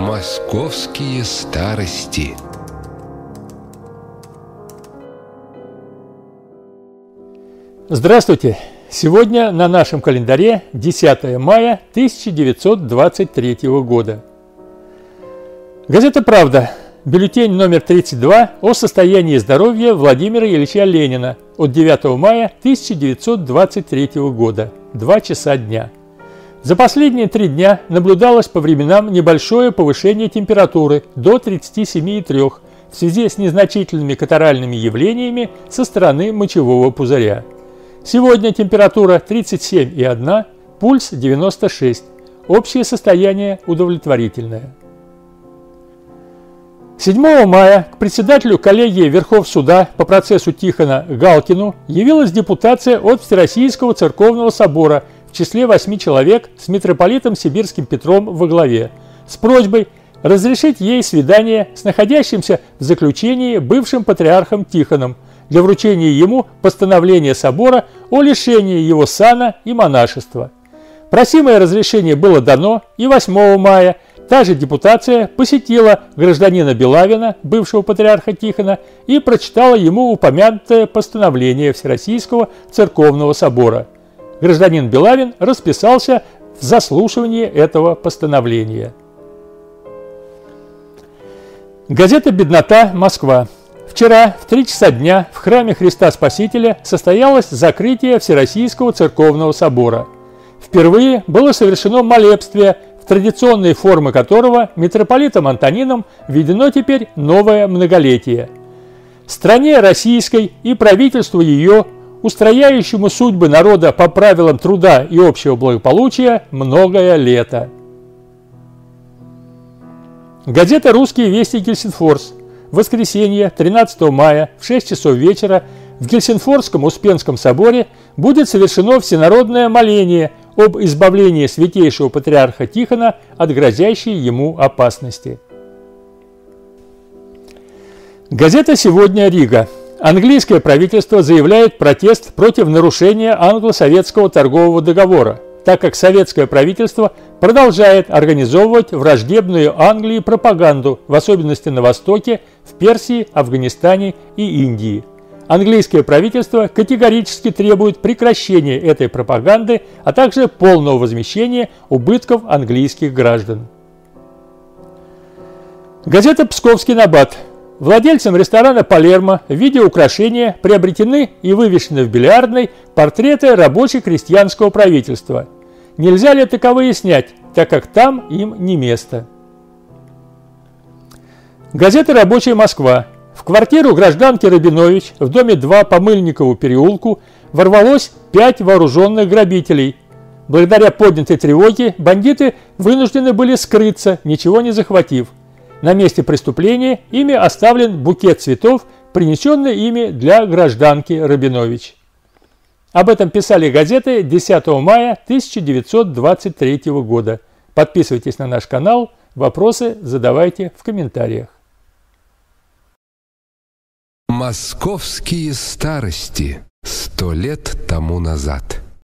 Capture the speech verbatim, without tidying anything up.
Московские старости. Здравствуйте! Сегодня на нашем календаре десятое мая тысяча девятьсот двадцать третьего года. Газета «Правда», бюллетень номер тридцать два о состоянии здоровья Владимира Ильича Ленина от девятого мая тысяча девятьсот двадцать третьего года, два часа дня. За последние три дня наблюдалось по временам небольшое повышение температуры до тридцати семи и трёх в связи с незначительными катаральными явлениями со стороны мочевого пузыря. Сегодня температура тридцать семь и одна, пульс девяносто шесть, общее состояние удовлетворительное. седьмого мая к председателю коллегии Верховсуда по процессу Тихона Галкину явилась депутация от Всероссийского церковного собора в числе восьми человек с митрополитом Сибирским Петром во главе с просьбой разрешить ей свидание с находящимся в заключении бывшим патриархом Тихоном для вручения ему постановления собора о лишении его сана и монашества. Просимое разрешение было дано, и восьмого мая та же депутация посетила гражданина Белавина, бывшего патриарха Тихона, и прочитала ему упомянутое постановление Всероссийского церковного собора. Гражданин Белавин расписался в заслушивании этого постановления. Газета «Беднота. Москва». Вчера в три часа дня в храме Христа Спасителя состоялось закрытие Всероссийского церковного собора. Впервые было совершено молебствие, в традиционные формы которого митрополитом Антонином введено теперь новое многолетие. Стране российской и правительству ее, устрояющему судьбы народа по правилам труда и общего благополучия, многое лето. Газета «Русские вести Гельсинфорс». В воскресенье, тринадцатого мая, в шесть часов вечера в Гельсинфорском Успенском соборе будет совершено всенародное моление об избавлении святейшего патриарха Тихона от грозящей ему опасности. Газета «Сегодня. Рига». Английское правительство заявляет протест против нарушения англо-советского торгового договора, так как советское правительство продолжает организовывать враждебную Англии пропаганду, в особенности на Востоке, в Персии, Афганистане и Индии. Английское правительство категорически требует прекращения этой пропаганды, а также полного возмещения убытков английских граждан. Газета «Псковский набат». Владельцам ресторана «Палермо» в виде украшения приобретены и вывешены в бильярдной портреты рабоче-крестьянского правительства. Нельзя ли таковые снять, так как там им не место? Газета «Рабочая Москва». В квартиру гражданки Рабинович в доме два по Мыльникову переулку ворвалось пять вооруженных грабителей. Благодаря поднятой тревоге бандиты вынуждены были скрыться, ничего не захватив. На месте преступления ими оставлен букет цветов, принесенный ими для гражданки Рабинович. Об этом писали газеты десятого мая тысяча девятьсот двадцать третьего года. Подписывайтесь на наш канал, вопросы задавайте в комментариях. Московские старости. Сто лет тому назад.